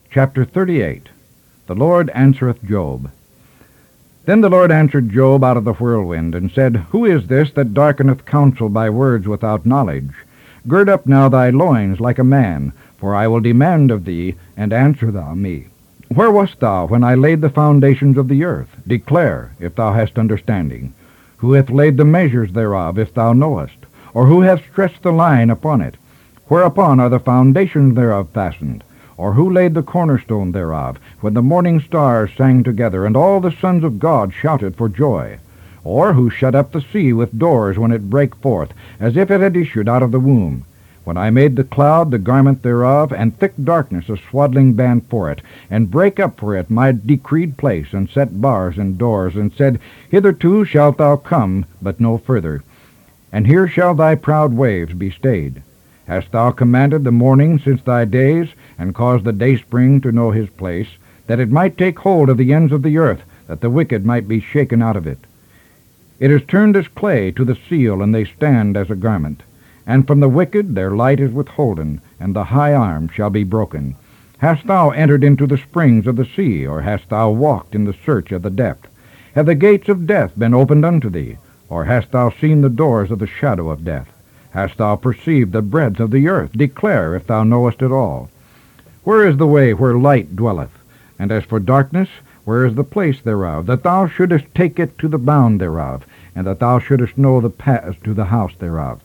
Chapter 38. The Lord answereth Job. Then the Lord answered Job out of the whirlwind, and said, Who is this that darkeneth counsel by words without knowledge? Gird up now thy loins like a man, for I will demand of thee, and answer thou me. Where wast thou when I laid the foundations of the earth? Declare, if thou hast understanding. Who hath laid the measures thereof, if thou knowest? Or who hath stretched the line upon it? Whereupon are the foundations thereof fastened? Or who laid the cornerstone thereof, when the morning stars sang together, and all the sons of God shouted for joy? Or who shut up the sea with doors when it brake forth, as if it had issued out of the womb? When I made the cloud the garment thereof, and thick darkness a swaddling band for it, and brake up for it my decreed place, and set bars and doors, and said, Hitherto shalt thou come, but no further, and here shall thy proud waves be stayed. Hast thou commanded the morning since thy days, and caused the dayspring to know his place, that it might take hold of the ends of the earth, that the wicked might be shaken out of it? It is turned as clay to the seal, and they stand as a garment. And from the wicked their light is withholden, and the high arm shall be broken. Hast thou entered into the springs of the sea, or hast thou walked in the search of the depth? Have the gates of death been opened unto thee, or hast thou seen the doors of the shadow of death? Hast thou perceived the breadth of the earth? Declare, if thou knowest it all. Where is the way where light dwelleth? And as for darkness, where is the place thereof, that thou shouldest take it to the bound thereof, and that thou shouldest know the paths to the house thereof?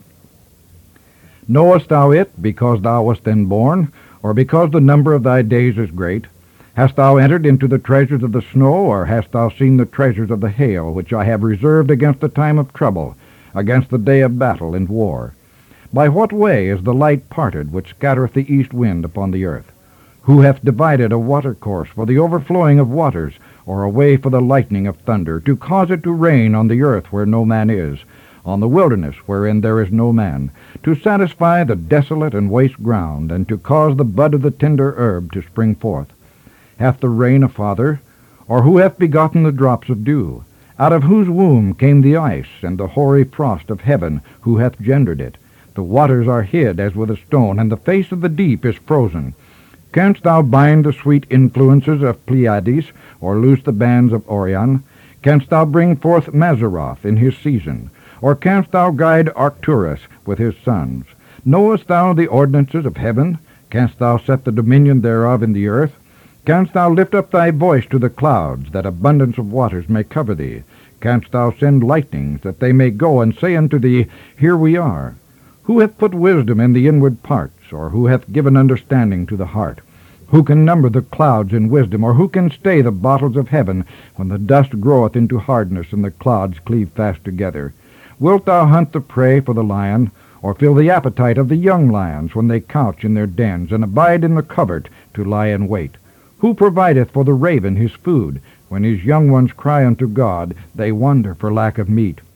Knowest thou it, because thou wast then born, or because the number of thy days is great? Hast thou entered into the treasures of the snow, or hast thou seen the treasures of the hail, which I have reserved against the time of trouble, against the day of battle and war? By what way is the light parted, which scattereth the east wind upon the earth? Who hath divided a watercourse for the overflowing of waters, or a way for the lightning of thunder, to cause it to rain on the earth where no man is, on the wilderness wherein there is no man, to satisfy the desolate and waste ground, and to cause the bud of the tender herb to spring forth? Hath the rain a father? Or who hath begotten the drops of dew? Out of whose womb came the ice, and the hoary frost of heaven? Who hath gendered it? The waters are hid as with a stone, and the face of the deep is frozen. Canst thou bind the sweet influences of Pleiades, or loose the bands of Orion? Canst thou bring forth Mazzaroth in his season? Or canst thou guide Arcturus with his sons? Knowest thou the ordinances of heaven? Canst thou set the dominion thereof in the earth? Canst thou lift up thy voice to the clouds, that abundance of waters may cover thee? Canst thou send lightnings, that they may go and say unto thee, Here we are? Who hath put wisdom in the inward parts, or who hath given understanding to the heart? Who can number the clouds in wisdom, or who can stay the bottles of heaven, when the dust groweth into hardness, and the clouds cleave fast together? Wilt thou hunt the prey for the lion, or fill the appetite of the young lions when they couch in their dens, and abide in the covert to lie in wait? Who provideth for the raven his food? When his young ones cry unto God, they wander for lack of meat.